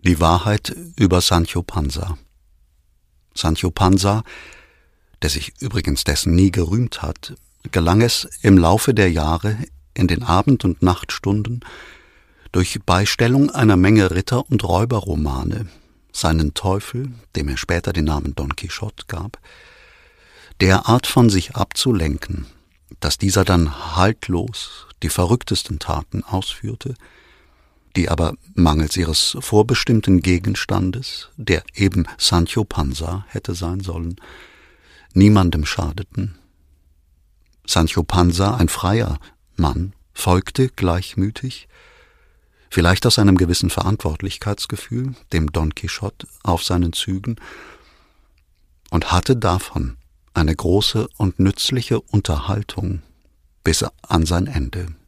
Die Wahrheit über Sancho Panza. Sancho Panza, der sich übrigens dessen nie gerühmt hat, gelang es im Laufe der Jahre in den Abend- und Nachtstunden durch Beistellung einer Menge Ritter- und Räuberromane seinen Teufel, dem er später den Namen Don Quixote gab, derart von sich abzulenken, dass dieser dann haltlos die verrücktesten Taten ausführte, die aber mangels ihres vorbestimmten Gegenstandes, der eben Sancho Panza hätte sein sollen, niemandem schadeten. Sancho Panza, ein freier Mann, folgte gleichmütig, vielleicht aus einem gewissen Verantwortlichkeitsgefühl, dem Don Quixote auf seinen Zügen, und hatte davon eine große und nützliche Unterhaltung bis an sein Ende.